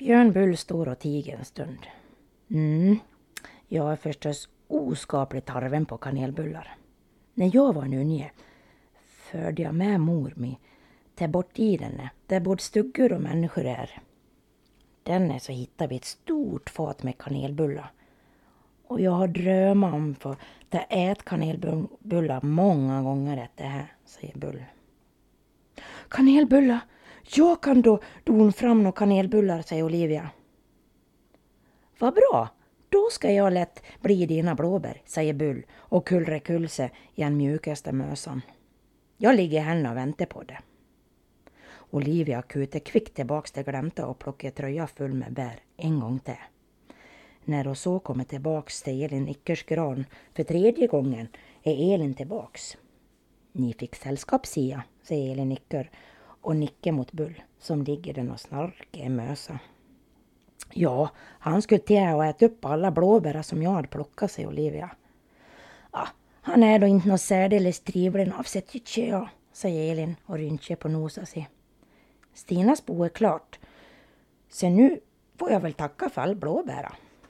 Björn Bull står och tiger en stund. Jag är förstås oskapligt tarven på kanelbullar. När jag var en unge förde jag med mor mig till bort i den där både stuggur och människor är. Den så hittade vi ett stort fat med kanelbullar. Och jag har drömt om för att äta kanelbullar många gånger efter det här, säger Bull. Kanelbullar? Jag kan då don fram några kanelbullar, säger Olivia. Vad bra, då ska jag lätt bli dina blåbär, säger Bull och kullrekulse i den mjukaste mösan. Jag ligger henne och väntar på det. Olivia kuter kvickt tillbaks till glömta och plockar tröja full med bär en gång till. När hon så kommer tillbaks till Elin Nickers gran för 3:e gången är Elin tillbaks. Ni fick sällskap, Sia, säger Elin Nicker och nickar mot Bull som ligger den och snarkar i mösa. Ja, han skulle till och äta upp alla blåbär som jag hade plockat, säger Olivia. Ja, han är då inte något särdeles trivlig av sig, tycker jag, säger Elin och rynkar på nosa sig. Stinas bo är klart, så nu får jag väl tacka för all blåbära.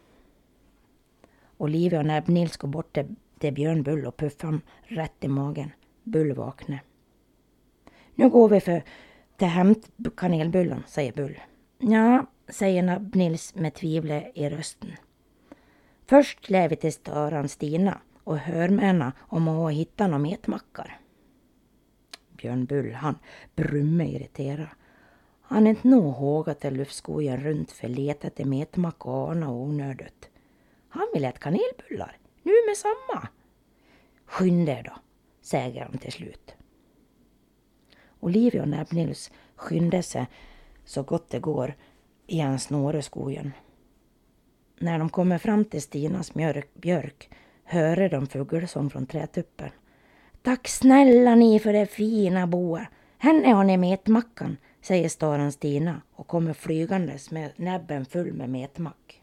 Olivia och Näbb-Nils går bort till Björn Bull och puffar ham rätt i magen. Bull vaknar. Nu går vi till hämt kanelbullen, säger Bull. Ja, säger Näbb-Nils med tvivel i rösten. Först lär vi till störan Stina och hör med henne om hon hittar några metmackar. Björn Bull, han brummar irriterad. Han är inte nog hågat till luftskogen runt för leta till metmack och ana och onödigt. Han vill äta kanelbullar, nu med samma. Skynda er då, säger han till slut. Olivia och Näbb-Nils skyndar sig så gott det går i en snåreskogen. När de kommer fram till Stinas björk hör de fågelsång från trätuppen. Tack snälla ni för det fina boa. Henne har ni metmackan, säger staran Stina och kommer flygandes med näbben full med metmack.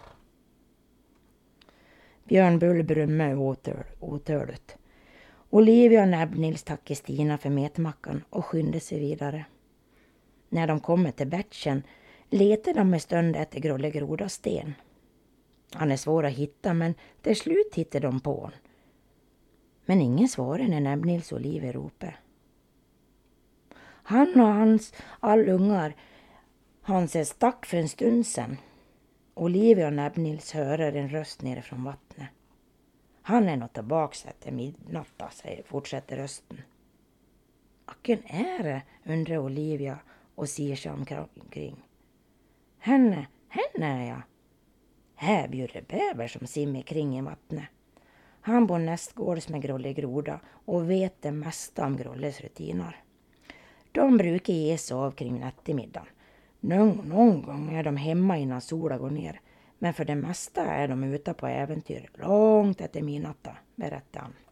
Björn Bull brummar otörligt. Olivia och Näbb-Nils tackar Stina för metmackan och skyndar sig vidare. När de kommer till bärtsen letar de med stund efter Grollegrodas sten. Han är svår att hitta, men till slut hittar de på honom. Men ingen svarar när Näbb-Nils och Olivia ropar. Han och hans allungar han stack för en stund sedan. Olivia och Näbb-Nils hörer en röst nere från vattnet. Han är nog tillbaks efter midnatta, fortsätter rösten. Acken är det, undrar Olivia och ser sig omkring. Henne är jag. Här bjuder bäver som simmar kring i vattnet. Han bor nästgårds med Grollegroda och vet det mesta om Grolles rutiner. De brukar ge sig av kring eftermiddagen. Någon gång är de hemma innan solen går ner. Men för det mesta är de ute på äventyr långt efter midnatta, berättar han.